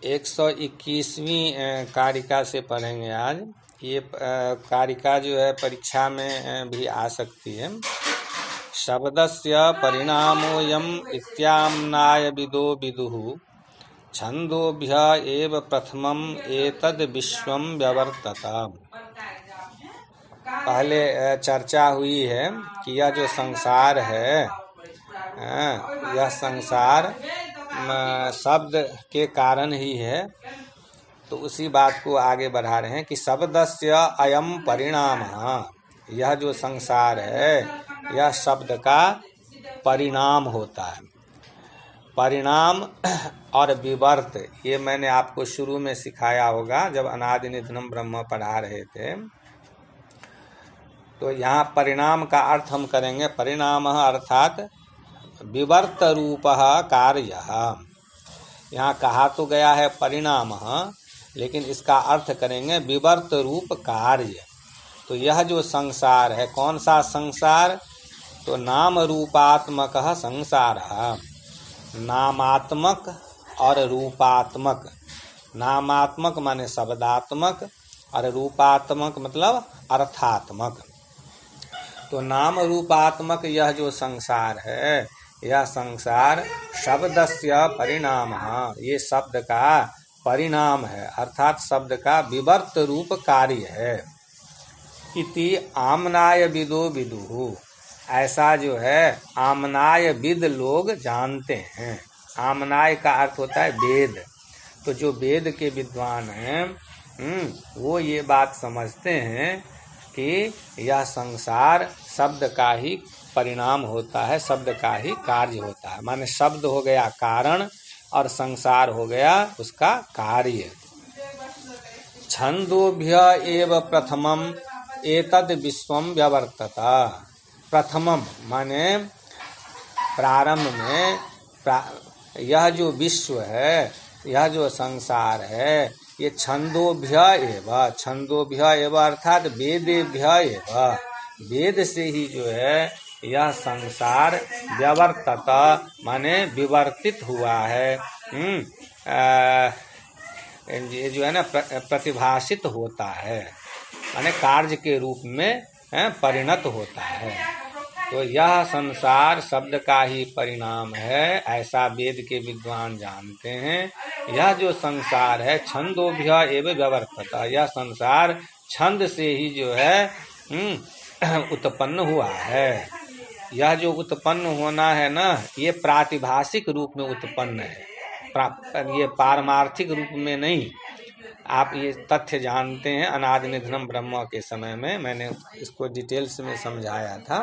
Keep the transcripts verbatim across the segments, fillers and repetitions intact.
एक सौ इक्कीसवीं कारिका से पढ़ेंगे आज। ये कारिका जो है परीक्षा में भी आ सकती है। शब्दस्य परिणामोऽयम् इत्याम्नाय विदो विदुः छंदोभ्य एव प्रथमम् एतद् विश्वम् व्यवर्तत। पहले चर्चा हुई है कि यह जो संसार है, यह संसार शब्द के कारण ही है। तो उसी बात को आगे बढ़ा रहे हैं कि शब्दस्य अयम परिणामः, यह जो संसार है यह शब्द का परिणाम होता है। परिणाम और विवर्त, ये मैंने आपको शुरू में सिखाया होगा जब अनादि निधनम ब्रह्म पढ़ा रहे थे। तो यहाँ परिणाम का अर्थ हम करेंगे परिणामः अर्थात विवर्त रूपः कार्यः। यहाँ कहा तो गया है परिणामः, लेकिन इसका अर्थ करेंगे विवर्त रूप कार्य। तो यह जो संसार है, कौन सा संसार? तो नाम रूपात्मक संसार, नामात्मक और रूपात्मक। नामात्मक माने शब्दात्मक और रूपात्मक मतलब अर्थात्मक। तो नाम रूपात्मक यह जो संसार है, यह संसार शब्दस्य परिणाम, ये शब्द का परिणाम है, अर्थात शब्द का विवर्त रूप कार्य है। इति आमनाय विदो विदुः, ऐसा जो है आमनाय विद लोग जानते हैं। आमनाय का अर्थ होता है वेद। तो जो वेद के विद्वान हैं वो ये बात समझते हैं कि यह संसार शब्द का ही परिणाम होता है, शब्द का ही कार्य होता है। माने शब्द हो गया कारण और संसार हो गया उसका कार्य। छंदोभ्य एव प्रथमम एतद् विश्वम व्यवर्तत। प्रथमम माने प्रारंभ में, प्रा, यह जो विश्व है, यह जो संसार है, ये छंदोभ्य एव, छंदोभ्य एव अर्थात वेदेभ्य एव, वेद से ही जो है यह संसार व्यवर्तत माने विवर्तित हुआ है। ये जो है ना प्रतिभाषित होता है, माने कार्य के रूप में परिणत होता है। तो यह संसार शब्द का ही परिणाम है, ऐसा वेद के विद्वान जानते हैं। यह जो संसार है छंदोभ्य एव व्यवर्तत, यह संसार छंद से ही जो है उत्पन्न हुआ है। यह जो उत्पन्न होना है ना, ये प्रातिभाषिक रूप में उत्पन्न है, ये पारमार्थिक रूप में नहीं। आप ये तथ्य जानते हैं, अनादि निधनम ब्रह्म के समय में मैंने इसको डिटेल्स में समझाया था।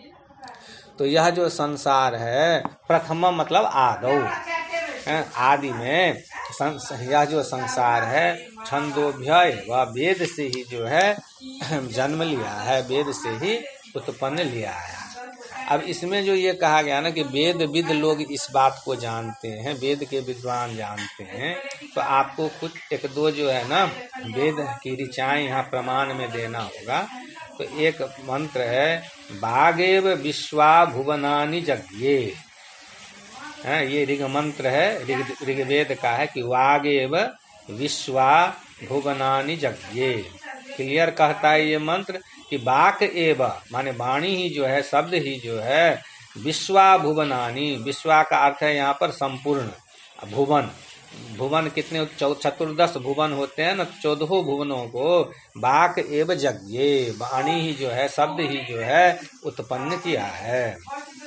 तो यह जो संसार है प्रथम मतलब आदौ, आदि में यह जो संसार है छंदोभ्य व वेद से ही जो है जन्म लिया है, वेद से ही उत्पन्न लिया है। अब इसमें जो ये कहा गया ना कि वेद विद लोग इस बात को जानते हैं, वेद के विद्वान जानते हैं, तो आपको कुछ एक दो जो है ना वेद की ऋचाएं यहाँ प्रमाण में देना होगा। तो एक मंत्र है भागेव विश्वा भुवनानि जज्ञे, ये ऋग मंत्र है, ऋग ऋग्वेद का है कि वागेव विश्वा भुवनानि जज्ञे। क्लियर कहता है ये मंत्र कि वाक एव माने वाणी ही जो है, शब्द ही जो है, विश्वा भुवनानि, विश्वा का अर्थ है यहाँ पर संपूर्ण भुवन। भुवन कितने? चतुर्दश भुवन होते हैं ना, चौदह भुवनों को वाक एव जज्ञे, वाणी ही जो है, शब्द ही जो है उत्पन्न किया है।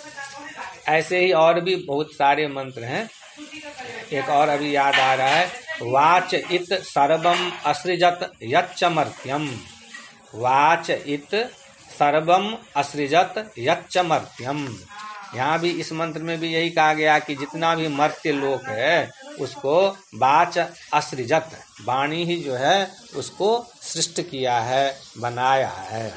ऐसे ही और भी बहुत सारे मंत्र हैं। एक और अभी याद आ रहा है, वाच इत सर्वम असृजत यच्चमर्त्यम, वाच इत सर्वम असृजत यच्चमर्त्यम। यहाँ भी इस मंत्र में भी यही कहा गया कि जितना भी मर्त्य लोक है उसको वाच असृजत, वाणी ही जो है उसको सृष्ट किया है, बनाया है।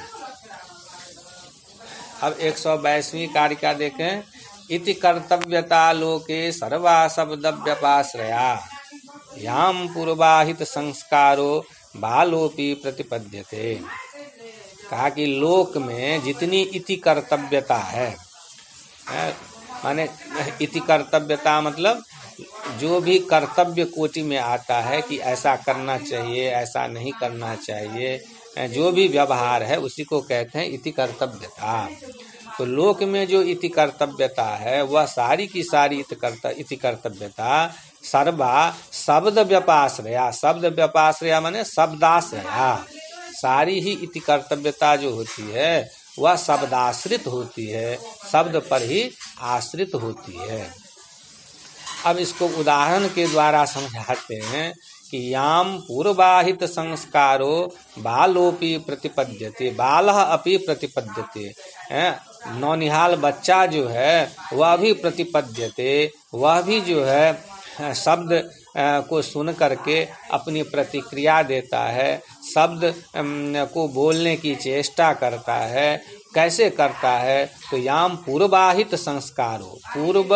अब एक सौ बाईसवीं कारिका देखें। इति कर्तव्यता लोके सर्वा शब्द व्यपाश्रया याम पूर्वाहित संस्कारो बालोपि प्रतिपद्यते। कहा कि लोक में जितनी इति कर्तव्यता है, माने इति कर्तव्यता मतलब जो भी कर्तव्य कोटि में आता है कि ऐसा करना चाहिए, ऐसा नहीं करना चाहिए, जो भी व्यवहार है उसी को कहते हैं इति कर्तव्यता। तो लोक में जो इति कर्तव्यता है वह सारी की सारी इति कर्तव्यता सर्वा शब्द व्यपाश्रया, शब्द व्यपाश्रया माने शब्दाश्रया, सारी ही इति कर्तव्यता जो होती है वह शब्दाश्रित होती है, शब्द पर ही आश्रित होती है। अब इसको उदाहरण के द्वारा समझाते हैं कि याम पूर्वाहित संस्कारो बालोपि प्रतिपद्यते, बालः अपि प्रतिपद्यते, नौनिहाल बच्चा जो है वह भी प्रतिपद्यते, वह भी जो है शब्द को सुन करके अपनी प्रतिक्रिया देता है, शब्द को बोलने की चेष्टा करता है। कैसे करता है? तो याम पूर्वाहित संस्कारो, पूर्व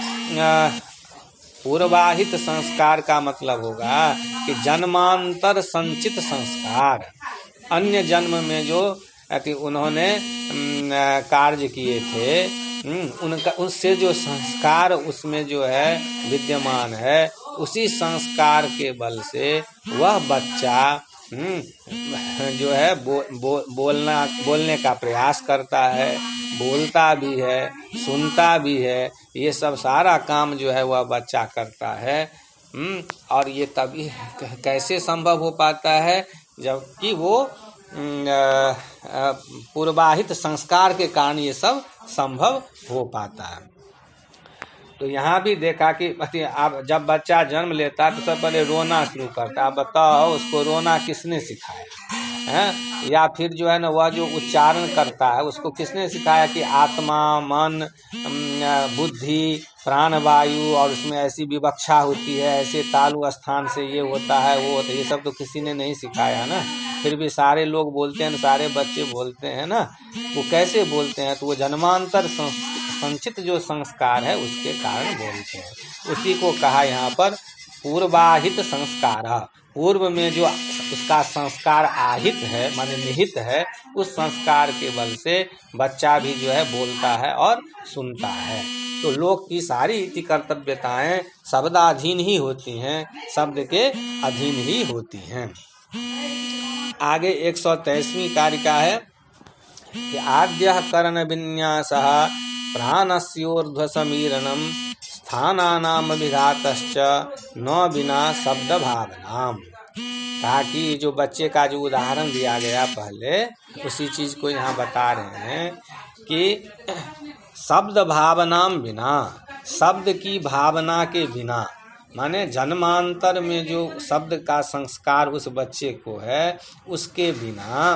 पूर्वाहित संस्कार का मतलब होगा कि जन्मांतर संचित संस्कार, अन्य जन्म में जो उन्होंने कार्य किए थे उनका, उससे जो संस्कार उसमें जो है विद्यमान है, उसी संस्कार के बल से वह बच्चा जो है बो, बो, बोलना बोलने का प्रयास करता है, बोलता भी है, सुनता भी है, ये सब सारा काम जो है वह बच्चा करता है। और ये तभी कैसे संभव हो पाता है? जबकि वो पूर्वाहित संस्कार के कारण ये सब संभव हो पाता है। तो यहाँ भी देखा कि अब जब बच्चा जन्म लेता है तो सबसे पहले रोना शुरू करता है। आप बताओ उसको रोना किसने सिखाया है? या फिर जो है ना वह जो उच्चारण करता है उसको किसने सिखाया कि आत्मा, मन, बुद्धि, प्राणवायु और उसमें ऐसी विवक्षा होती है, ऐसे तालु स्थान से ये होता है वो होता है, ये सब तो किसी ने नहीं सिखाया ना। फिर भी सारे लोग बोलते हैं, सारे बच्चे बोलते हैं ना। वो कैसे बोलते हैं? तो वो जन्मांतर संचित जो संस्कार है उसके कारण बोलते हैं। उसी को कहा यहाँ पर पूर्वाहित संस्कार। पूर्व में जो उसका संस्कार आहित है माने निहित है, उस संस्कार के बल से बच्चा भी जो है बोलता है और सुनता है। तो लोक की सारी इति कर्तव्यताएं शब्दाधीन ही होती हैं, शब्द के अधीन ही होती हैं। आगे एक सौ तेईसवीं कारिका है कि आद्यः कर्ण विन्यासः प्राणस्योर्ध्व समीरणम स्थानानाम विघातश्च न बिना शब्द भावनाम। कहा कि जो बच्चे का जो उदाहरण दिया गया पहले, उसी चीज को यहाँ बता रहे हैं कि शब्द भावनाम बिना, शब्द की भावना के बिना, माने जन्मांतर में जो शब्द का संस्कार उस बच्चे को है उसके बिना,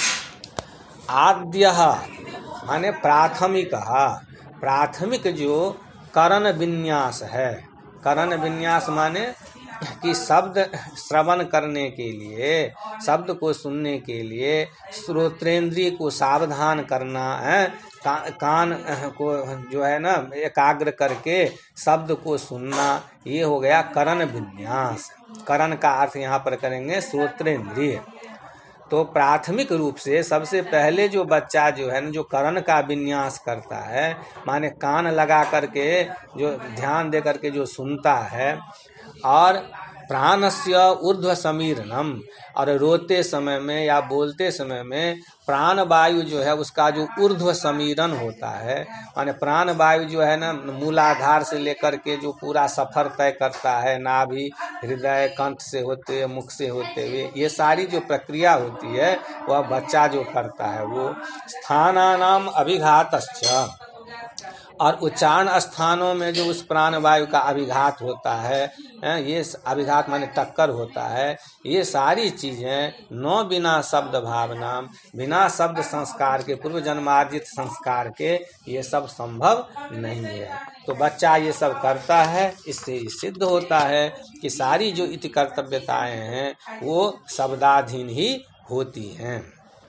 आद्यः माने प्राथमिक, प्राथमिक जो करण विन्यास है, करण विन्यास माने कि शब्द श्रवण करने के लिए, शब्द को सुनने के लिए श्रोत्रेंद्रिय को सावधान करना है, का, कान को जो है ना एकाग्र करके शब्द को सुनना, ये हो गया करण विन्यास। करण का अर्थ यहाँ पर करेंगे श्रोत्रेंद्रिय। तो प्राथमिक रूप से सबसे पहले जो बच्चा जो है ना जो करण का विन्यास करता है, माने कान लगा करके जो ध्यान दे करके जो सुनता है, और प्राणस्य ऊर्ध्व समीरणम, और रोते समय में या बोलते समय में प्राण वायु जो है उसका जो ऊर्ध्व समीरण होता है, माने प्राण वायु जो है ना मूलाधार से लेकर के जो पूरा सफर तय करता है, नाभि, हृदय, कंठ से होते हुए, मुख से होते हुए, ये सारी जो प्रक्रिया होती है वह बच्चा जो करता है वो स्थानानाम अभिघातश्च, और उच्चारण स्थानों में जो उस प्राण वायु का अभिघात होता है, ये अभिघात माने टक्कर होता है, ये सारी चीजें न बिना शब्द भावना, बिना शब्द संस्कार के, पूर्व जन्मार्जित संस्कार के ये सब संभव नहीं है। तो बच्चा ये सब करता है, इससे सिद्ध होता है कि सारी जो इति कर्तव्यताएं हैं वो शब्दाधीन ही होती हैं।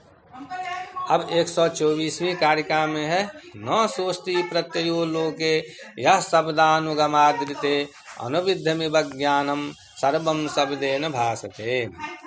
अब एक सौ चौबीसवीं कारिका में है न सोष्टि प्रत्ययो लोके यह शब्दानुगमादृते अनुविद्धमिव ज्ञानम सर्वम शब्देन भासते।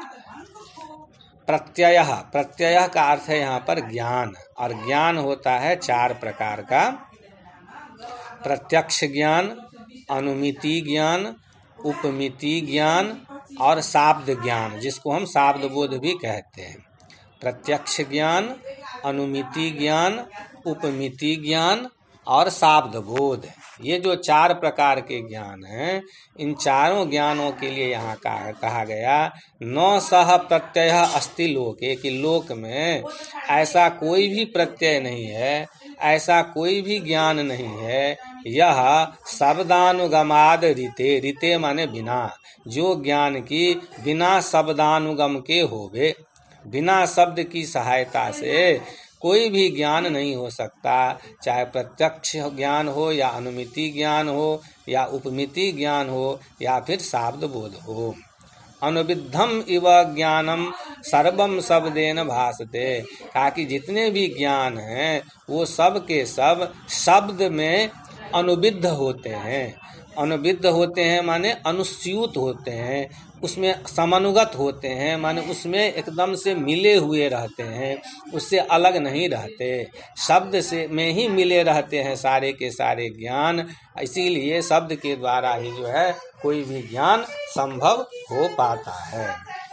प्रत्यय, प्रत्यय का अर्थ है यहाँ पर ज्ञान, और ज्ञान होता है चार प्रकार का, प्रत्यक्ष ज्ञान, अनुमिति ज्ञान, उपमिति ज्ञान और शाब्द ज्ञान, जिसको हम शाब्द बोध भी कहते हैं। प्रत्यक्ष ज्ञान, अनुमिति ज्ञान, उपमिति ज्ञान और शाब्द बोध, ये जो चार प्रकार के ज्ञान हैं, इन चारों ज्ञानों के लिए यहाँ कहा, कहा गया न सह प्रत्यय अस्ति लोके, कि लोक में ऐसा कोई भी प्रत्यय नहीं है, ऐसा कोई भी ज्ञान नहीं है, यह शब्दानुगमाद रीते, रीते माने बिना, जो ज्ञान की बिना शब्दानुगम के होवे, बिना शब्द की सहायता से कोई भी ज्ञान नहीं हो सकता, चाहे प्रत्यक्ष ज्ञान हो या अनुमिति ज्ञान हो या उपमिति ज्ञान हो या फिर शाब्द बोध हो। अनुविद्धम इव ज्ञानम सर्वम शब्देन भासते, कहा कि जितने भी ज्ञान हैं वो सब के सब शब्द में अनुविद्ध होते हैं। अनुविद्ध होते हैं माने अनुस्यूत होते हैं, उसमें समानुगत होते हैं, माने उसमें एकदम से मिले हुए रहते हैं, उससे अलग नहीं रहते, शब्द से में ही मिले रहते हैं सारे के सारे ज्ञान। इसीलिए शब्द के द्वारा ही जो है कोई भी ज्ञान संभव हो पाता है।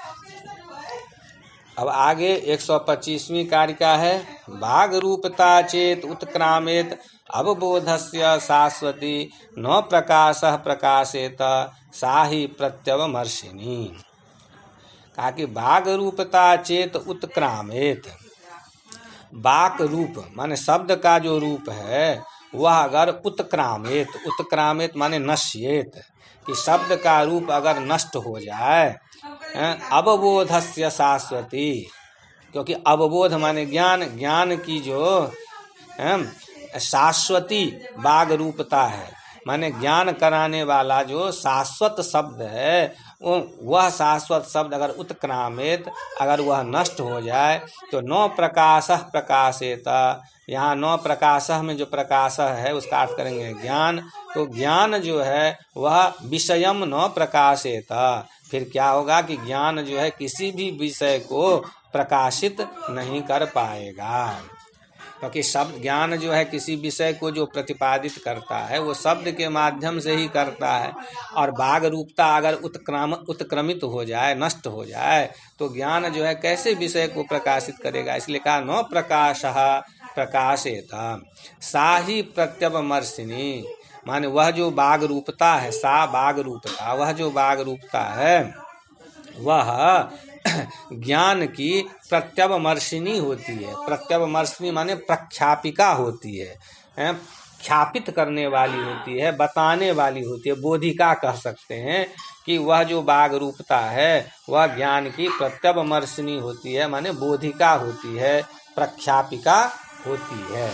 अब आगे एक सौ पच्चीसवीं कारिका है, भाग रूपता चेत उत्क्रामेत अवबोधस्य शाश्वती न प्रकाशः प्रकाशेत सा ही प्रत्यवमर्शिनी। कहा कि बाग रूपता चेत उत्क्रामेत, बाक रूप माने शब्द का जो रूप है वह अगर उत्क्रामेत, उत्क्रामेत माने नश्येत, कि शब्द का रूप अगर नष्ट हो जाए, अवबोधस्य शाश्वती, क्योंकि अवबोध माने ज्ञान, ज्ञान की जो शाश्वती बाग रूपता है, माने ज्ञान कराने वाला जो शाश्वत शब्द है, वह शाश्वत शब्द अगर उत्क्रामित, अगर वह नष्ट हो जाए तो नौ प्रकाशः प्रकाशेत, यहाँ नौ प्रकाशः में जो प्रकाशः है उसका अर्थ करेंगे ज्ञान, तो ज्ञान जो है वह विषयम न प्रकाशेत, फिर क्या होगा कि ज्ञान जो है किसी भी विषय को प्रकाशित नहीं कर पाएगा, क्योंकि शब्द ज्ञान जो है किसी विषय को जो प्रतिपादित करता है वो शब्द के माध्यम से ही करता है, और बाग रूपता अगर उत्क्रम उत्क्रमित हो जाए, नष्ट हो जाए, तो ज्ञान जो है कैसे विषय को प्रकाशित करेगा। इसलिए कहा नौ प्रकाशः प्रकाशेत सा ही प्रत्यवमर्शिनी, माने वह जो बाग रूपता है, सा बाग रूपता, वह जो बाग रूपता है वह ज्ञान की प्रत्यवमर्शिनी होती है। प्रत्यवमर्शिनी माने प्रख्यापिका होती है, ख्यापित करने वाली होती है, बताने वाली होती है, बोधिका कह सकते हैं कि वह जो बाग रूपता है वह ज्ञान की प्रत्यवमर्शिनी होती है, माने बोधिका होती है, प्रख्यापिका होती है।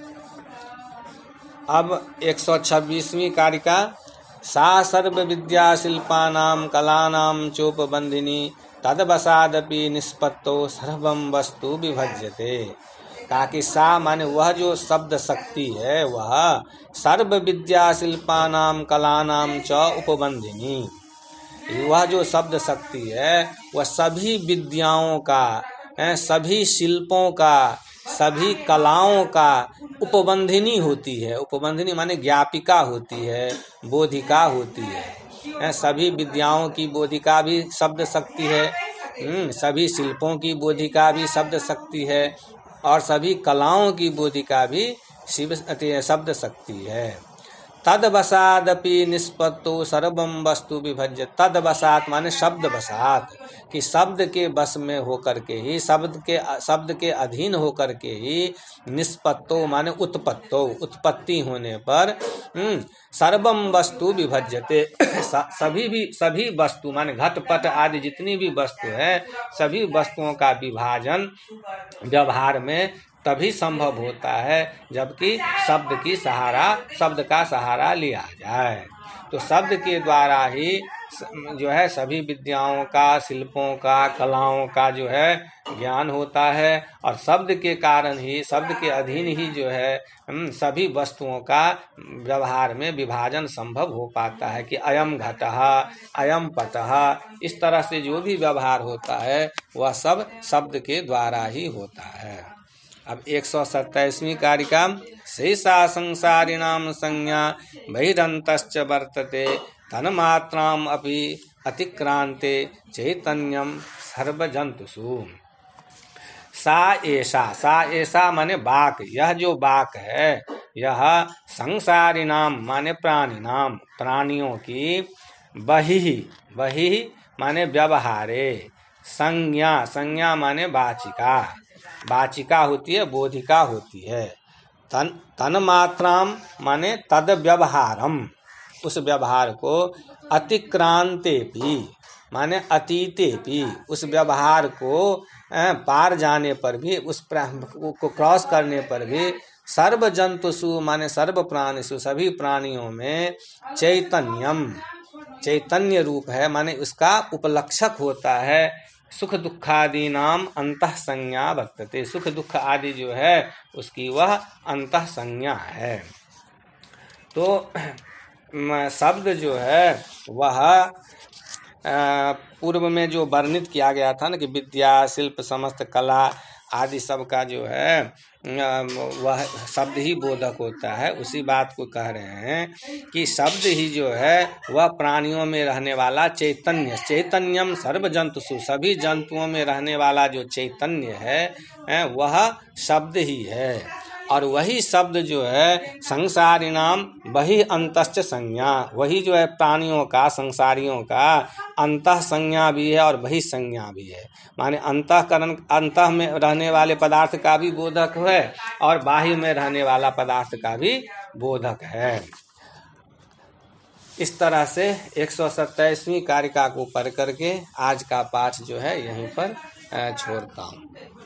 अब एक सौ छब्बीसवीं कारिका, सा सर्व विद्या शिल्पानाम कलानाम चोपबंधिनी तदवसादपि निष्पत्तो सर्वम वस्तु विभज्यते। कहा कि सा माने वह जो शब्द शक्ति है वह सर्व विद्या शिल्पानाम कलानाम च उपबंधिनी, वह जो शब्द शक्ति है वह सभी विद्याओं का, सभी शिल्पों का, सभी कलाओं का उपबंधिनी होती है। उपबंधिनी माने ज्ञापिका होती है, बोधिका होती है। सभी विद्याओं की बोधिका भी शब्द शक्ति है, सभी शिल्पों की बोधिका भी शब्द शक्ति है, और सभी कलाओं की बोधिका भी शिव शब्द शक्ति है। तदवसादपि निष्पत्तो सर्वम वस्तु विभज्य, तदवसात माने शब्द वसात, कि शब्द के बस में होकर के ही, शब्द के शब्द के अधीन होकर के ही, निष्पत्तो माने उत्पत्तो, उत्पत्ति होने पर सर्वम वस्तु विभज्यते, सभी भी सभी वस्तु माने घटपट आदि जितनी भी वस्तु है, सभी वस्तुओं का विभाजन व्यवहार में तभी संभव होता है जबकि शब्द की सहारा, शब्द का सहारा लिया जाए। तो शब्द के द्वारा ही जो है सभी विद्याओं का, शिल्पों का, कलाओं का जो है ज्ञान होता है, और शब्द के कारण ही, शब्द के अधीन ही जो है सभी वस्तुओं का व्यवहार में विभाजन संभव हो पाता है, कि अयम घटः, अयम पटः, इस तरह से जो भी व्यवहार होता है वह सब शब्द के द्वारा ही होता है। अब एक सौ सत्ताईसवीं कारिका, शेषा संसारिणाम संज्ञा बहिरंतश्च वर्तते तन्मात्राम अपि अतिक्रांते चैतन्यम सर्वजंतुषु। सा एषा, सा एषा माने बाक, यह जो बाक है यह संसारिणाम माने प्राणी नाम, प्राणियों की, बहि, बहि माने व्यवहारे, संज्ञा, संज्ञा माने वाचिका, वाचिका होती है, बोधिका होती है, तन तन्मात्राम माने तद व्यवहारम, उस व्यवहार को, अतिक्रांते भी माने अतीते भी, उस व्यवहार को पार जाने पर भी, उस को क्रॉस करने पर भी, सर्व जंतुषु माने सर्व प्राणिषु, सभी प्राणियों में, चैतन्यम, चैतन्य रूप है माने उसका उपलक्षक होता है, सुख दुखादि नाम अंतः संज्ञा वर्तते, सुख दुख आदि जो है उसकी वह अंतः संज्ञा है। तो शब्द जो है वह पूर्व में जो वर्णित किया गया था ना कि विद्या शिल्प समस्त कला आदि सब का जो है वह शब्द ही बोधक होता है, उसी बात को कह रहे हैं कि शब्द ही जो है वह प्राणियों में रहने वाला चैतन्य, चैतन्यम सर्व जंतुषु, सभी जंतुओं में रहने वाला जो चैतन्य है वह शब्द ही है। और वही शब्द जो है संसारिणाम वही अंतश्च संज्ञा, वही जो है प्राणियों का, संसारियों का अंतः संज्ञा भी है और वही संज्ञा भी है, माने अंतःकरण, अंतः में रहने वाले पदार्थ का भी बोधक है और बाह्य में रहने वाला पदार्थ का भी बोधक है। इस तरह से एक सौ सत्ताईसवीं कारिका को पढ़ करके आज का पाठ जो है यहीं पर छोड़ता हूँ।